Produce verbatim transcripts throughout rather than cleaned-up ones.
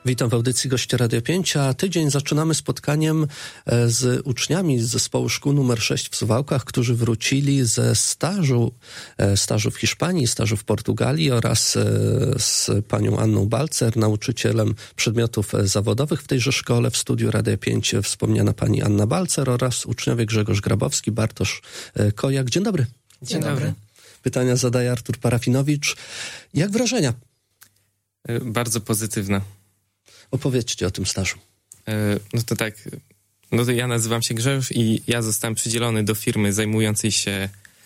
Witam w audycji Goście Radio pięć, a tydzień zaczynamy spotkaniem z uczniami z zespołu szkół numer sześć w Suwałkach, którzy wrócili ze stażu, stażu w Hiszpanii, stażu w Portugalii oraz z panią Anną Balcer, nauczycielem przedmiotów zawodowych w tejże szkole. W studiu Radio pięć wspomniana pani Anna Balcer oraz uczniowie Grzegorz Grabowski, Bartosz Kojak. Dzień dobry. Dzień dobry. Pytania zadaje Artur Parafinowicz. Jak wrażenia? Bardzo pozytywne. Opowiedzcie o tym stażu. No to tak, no to ja nazywam się Grzegorz i ja zostałem przydzielony do firmy zajmującej się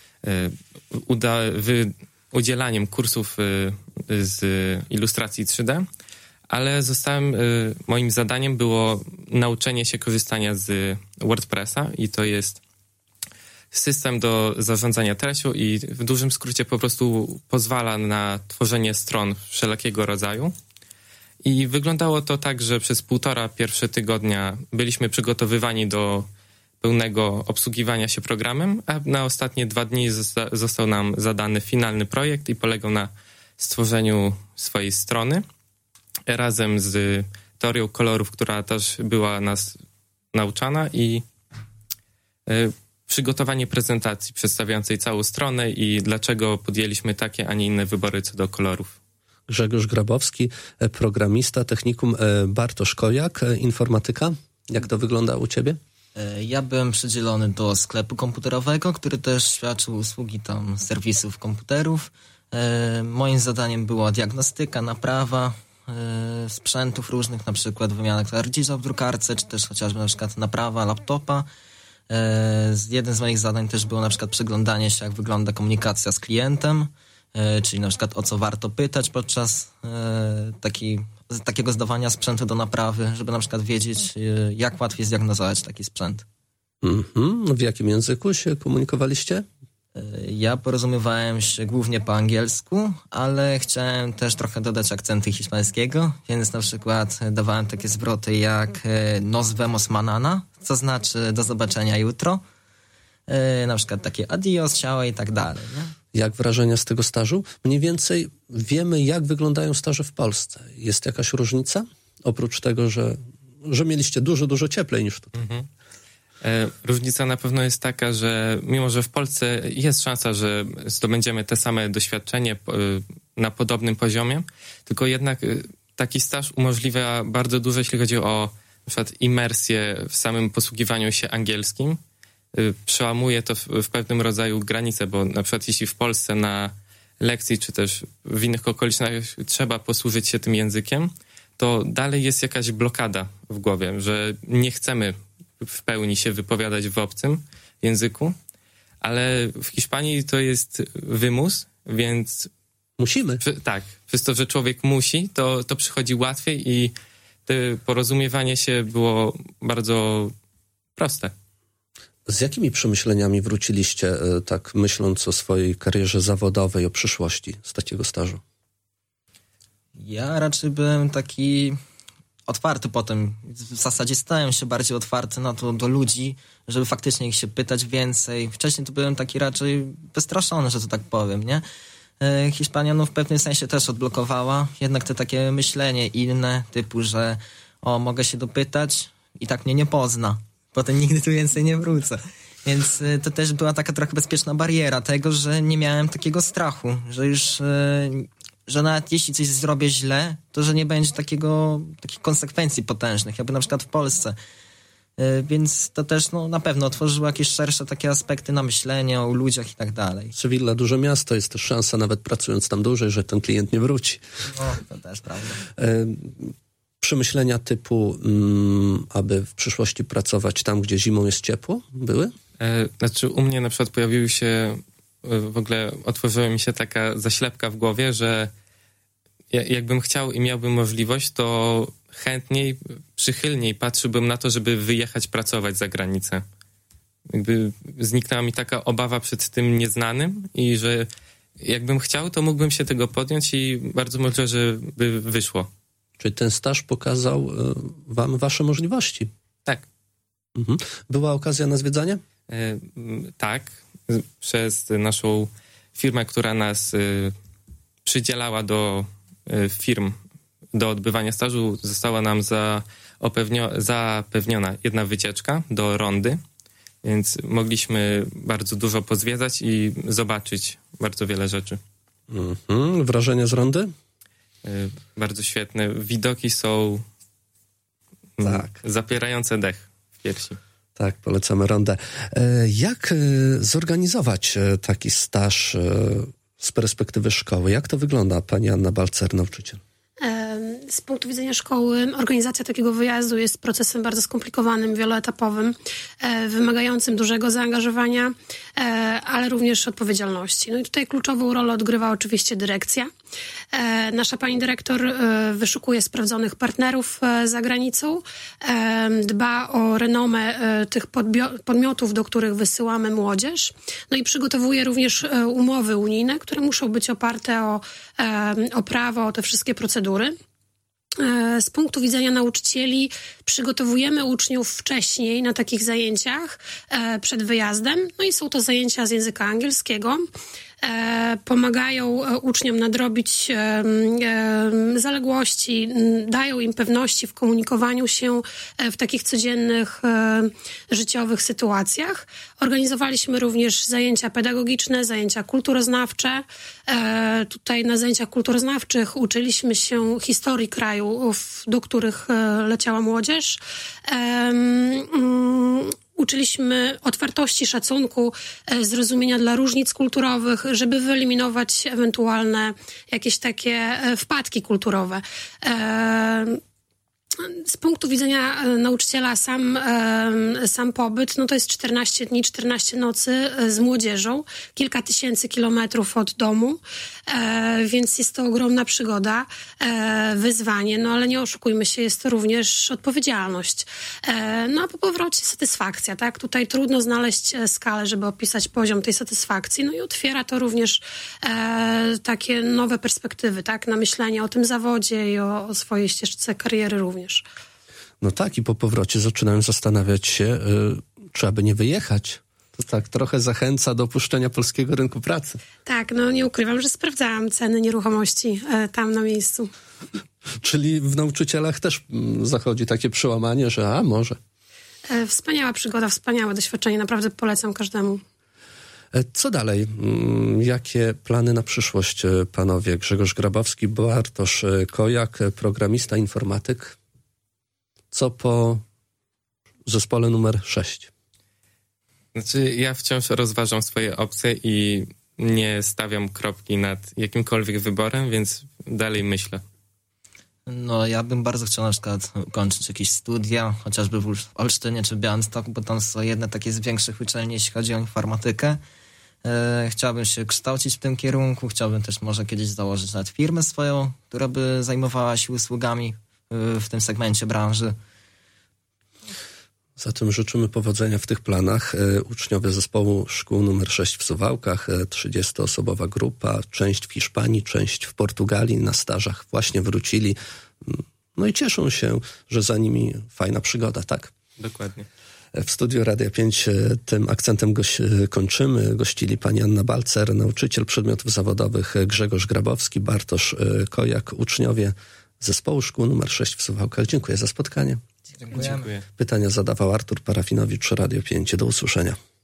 uda, wy, udzielaniem kursów z ilustracji trzy D, ale zostałem, moim zadaniem było nauczenie się korzystania z WordPressa i to jest system do zarządzania treścią i w dużym skrócie po prostu pozwala na tworzenie stron wszelkiego rodzaju. I wyglądało to tak, że przez półtora pierwsze tygodnia byliśmy przygotowywani do pełnego obsługiwania się programem, a na ostatnie dwa dni zosta- został nam zadany finalny projekt i polegał na stworzeniu swojej strony razem z teorią kolorów, która też była nas nauczana i y, przygotowanie prezentacji przedstawiającej całą stronę i dlaczego podjęliśmy takie, a nie inne wybory co do kolorów. Grzegorz Grabowski, programista, technikum. Bartosz Kojak, informatyka. Jak to wygląda u ciebie? Ja byłem przydzielony do sklepu komputerowego, który też świadczył usługi tam serwisów komputerów. Moim zadaniem była diagnostyka, naprawa sprzętów różnych, na przykład wymiana klawiszy w drukarce, czy też chociażby na przykład naprawa laptopa. Jeden z moich zadań też było na przykład przyglądanie się, jak wygląda komunikacja z klientem, czyli na przykład o co warto pytać podczas e, taki, takiego zdawania sprzętu do naprawy, żeby na przykład wiedzieć, e, jak łatwiej zdiagnozować taki sprzęt. Mm-hmm. W jakim języku się komunikowaliście? E, ja porozumiewałem się głównie po angielsku, ale chciałem też trochę dodać akcentu hiszpańskiego, więc na przykład dawałem takie zwroty jak e, nos vemos mañana, co znaczy do zobaczenia jutro, e, na przykład takie adios, ciao i tak dalej, nie? Jak wrażenia z tego stażu? Mniej więcej wiemy, jak wyglądają staże w Polsce. Jest jakaś różnica? Oprócz tego, że, że mieliście dużo, dużo cieplej niż tutaj. Mhm. E, różnica na pewno jest taka, że mimo, że w Polsce jest szansa, że zdobędziemy te same doświadczenie e, na podobnym poziomie, tylko jednak e, taki staż umożliwia bardzo dużo, jeśli chodzi o na przykład imersję w samym posługiwaniu się angielskim. Przełamuje to w, w pewnym rodzaju granice, bo na przykład jeśli w Polsce na lekcji, czy też w innych okolicznościach trzeba posłużyć się tym językiem, to dalej jest jakaś blokada w głowie, że nie chcemy w pełni się wypowiadać w obcym języku, ale w Hiszpanii to jest wymus, więc... Musimy. Że, tak, przez to, że człowiek musi, to, to przychodzi łatwiej i to porozumiewanie się było bardzo proste. Z jakimi przemyśleniami wróciliście, tak myśląc o swojej karierze zawodowej, o przyszłości z takiego stażu? Ja raczej byłem taki otwarty potem. W zasadzie stałem się bardziej otwarty na to do ludzi, żeby faktycznie ich się pytać więcej. Wcześniej to byłem taki raczej wystraszony, że to tak powiem, nie? Hiszpania no w pewnym sensie też odblokowała jednak to takie myślenie inne, typu, że o, mogę się dopytać i tak mnie nie pozna. Potem nigdy tu więcej nie wrócę. Więc y, to też była taka trochę bezpieczna bariera tego, że nie miałem takiego strachu, że już, y, że nawet jeśli coś zrobię źle, to że nie będzie takiego, takich konsekwencji potężnych, jakby na przykład w Polsce. Y, więc to też no, na pewno otworzyło jakieś szersze takie aspekty na myślenie o ludziach i tak dalej. Sevilla, duże miasto, jest też szansa, nawet pracując tam dłużej, że ten klient nie wróci. No, to też prawda. Y- Przemyślenia typu, um, aby w przyszłości pracować tam, gdzie zimą jest ciepło, były? E, znaczy u mnie na przykład pojawiły się, w ogóle otworzyła mi się taka zaślepka w głowie, że ja, jakbym chciał i miałbym możliwość, to chętniej, przychylniej patrzyłbym na to, żeby wyjechać pracować za granicę. Jakby zniknęła mi taka obawa przed tym nieznanym i że jakbym chciał, to mógłbym się tego podjąć i bardzo możliwe, że by wyszło. Czyli ten staż pokazał y, wam wasze możliwości. Tak. Mhm. Była okazja na zwiedzanie? E, tak. Przez naszą firmę, która nas y, przydzielała do y, firm do odbywania stażu została nam za opewnio- zapewniona jedna wycieczka do Rondy, więc mogliśmy bardzo dużo pozwiedzać i zobaczyć bardzo wiele rzeczy. Mm-hmm. Wrażenia z Rondy? Y, bardzo świetne. Widoki są tak. zapierające dech w piersi. Tak, polecamy Rondę. Jak zorganizować taki staż z perspektywy szkoły? Jak to wygląda, pani Anna Balcer, nauczyciel? Z punktu widzenia szkoły organizacja takiego wyjazdu jest procesem bardzo skomplikowanym, wieloetapowym, wymagającym dużego zaangażowania, ale również odpowiedzialności. No i tutaj kluczową rolę odgrywa oczywiście dyrekcja. Nasza pani dyrektor wyszukuje sprawdzonych partnerów za granicą, dba o renomę tych podmiotów, do których wysyłamy młodzież, no i przygotowuje również umowy unijne, które muszą być oparte o, o prawo, o te wszystkie procedury. Z punktu widzenia nauczycieli przygotowujemy uczniów wcześniej na takich zajęciach przed wyjazdem. No i są to zajęcia z języka angielskiego. Pomagają uczniom nadrobić zaległości, dają im pewności w komunikowaniu się w takich codziennych, życiowych sytuacjach. Organizowaliśmy również zajęcia pedagogiczne, zajęcia kulturoznawcze. Tutaj na zajęciach kulturoznawczych uczyliśmy się historii kraju, do których leciała młodzież. Uczyliśmy otwartości, szacunku, zrozumienia dla różnic kulturowych, żeby wyeliminować ewentualne jakieś takie wpadki kulturowe. Z punktu widzenia nauczyciela sam, sam pobyt, no to jest czternaście dni, czternaście nocy z młodzieżą, kilka tysięcy kilometrów od domu, więc jest to ogromna przygoda, wyzwanie, no ale nie oszukujmy się, jest to również odpowiedzialność. No a po powrocie satysfakcja, tak? Tutaj trudno znaleźć skalę, żeby opisać poziom tej satysfakcji, no i otwiera to również takie nowe perspektywy, tak? Na myślenie o tym zawodzie i o, o swojej ścieżce kariery również. No tak, i po powrocie zaczynałem zastanawiać się, yy, czy aby nie wyjechać. To tak trochę zachęca do opuszczenia polskiego rynku pracy. Tak, no nie ukrywam, że sprawdzałam ceny nieruchomości e, tam na miejscu. Czyli w nauczycielach też m, zachodzi takie przełamanie, że a może. E, wspaniała przygoda, wspaniałe doświadczenie, naprawdę polecam każdemu. E, co dalej? M, jakie plany na przyszłość, panowie? Grzegorz Grabowski, Bartosz Kojak, programista, informatyk. Co po zespole numer sześć? Znaczy, ja wciąż rozważam swoje opcje i nie stawiam kropki nad jakimkolwiek wyborem, więc dalej myślę. No, ja bym bardzo chciał na przykład ukończyć jakieś studia, chociażby w Olsztynie czy Białymstoku, bo tam są jedne takie z większych uczelni, jeśli chodzi o informatykę. E, chciałbym się kształcić w tym kierunku, chciałbym też może kiedyś założyć nawet firmę swoją, która by zajmowała się usługami w tym segmencie branży. Zatem życzymy powodzenia w tych planach. Uczniowie zespołu szkół numer sześć w Suwałkach, trzydziestoosobowa grupa, część w Hiszpanii, część w Portugalii na stażach właśnie wrócili. No i cieszą się, że za nimi fajna przygoda, tak? Dokładnie. W studiu Radia pięć tym akcentem goś, kończymy. Gościli pani Anna Balcer, nauczyciel przedmiotów zawodowych, Grzegorz Grabowski, Bartosz Kojak, uczniowie zespołu szkół numer sześć w Suwałkach. Dziękuję za spotkanie. Dziękuję. Pytania zadawał Artur Parafinowicz, Radio pięć. Do usłyszenia.